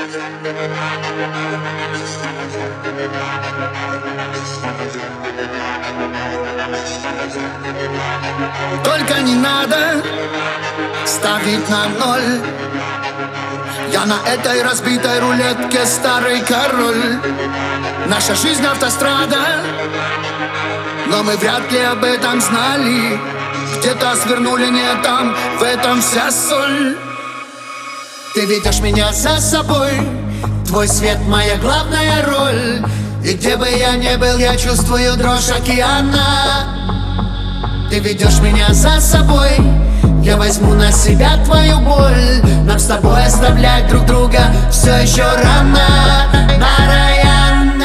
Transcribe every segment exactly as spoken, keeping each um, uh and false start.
Только не надо ставить на ноль. Я на этой разбитой рулетке старый король. Наша жизнь автострада, но мы вряд ли об этом знали. Где-то свернули не там, в этом вся соль. Ты ведешь меня за собой, твой свет моя главная роль. И где бы я ни был, я чувствую дрожь океана. Ты ведешь меня за собой, я возьму на себя твою боль. Нам с тобой оставлять друг друга все еще рано. Нараяна.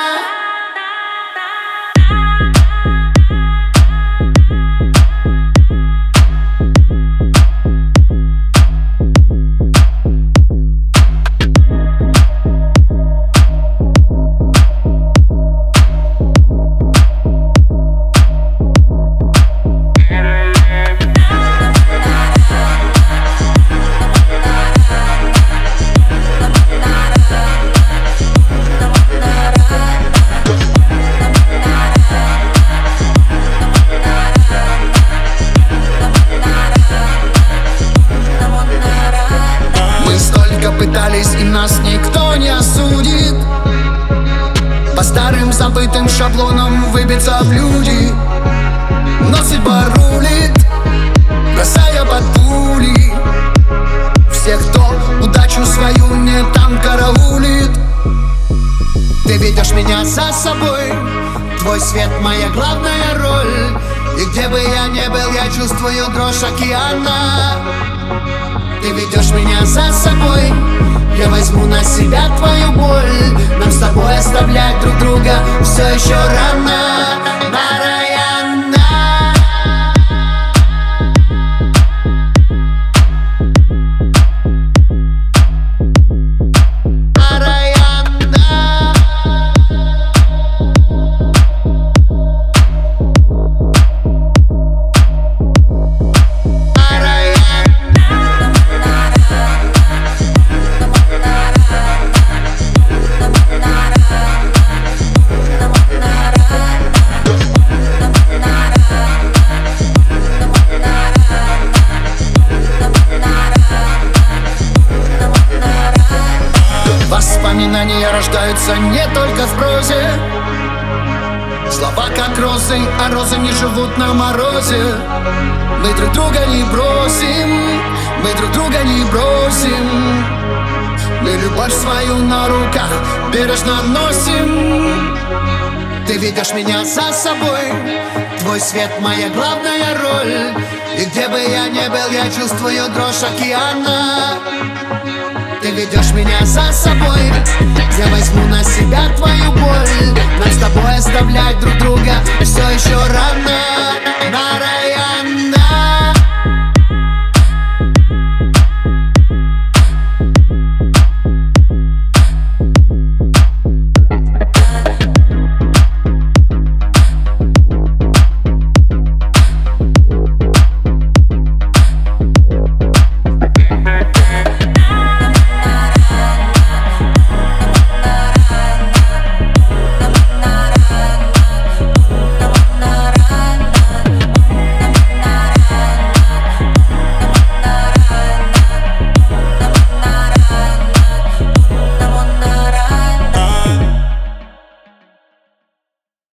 Пытались, и нас никто не осудит. По старым забытым шаблонам выбиться в люди. Но судьба рулит, бросая под пули всех, кто удачу свою не там караулит. Ты ведешь меня за собой, твой свет моя главная роль. И где бы я ни был, я чувствую дрожь океана. Ты ведешь меня за собой, я возьму на себя твою боль. Нам с тобой оставлять друг друга все еще рано. Нараяна. Воспоминания рождаются не только в прозе. Слова как розы, а розы не живут на морозе. Мы друг друга не бросим, мы друг друга не бросим. Мы любовь свою на руках бережно носим. Ты ведешь меня за собой, твой свет моя главная роль. И где бы я ни был, я чувствую дрожь океана. Ты ведешь меня за собой, я возьму на себя твою боль. Нам с тобой оставлять друг друга все еще рано. Нараяна.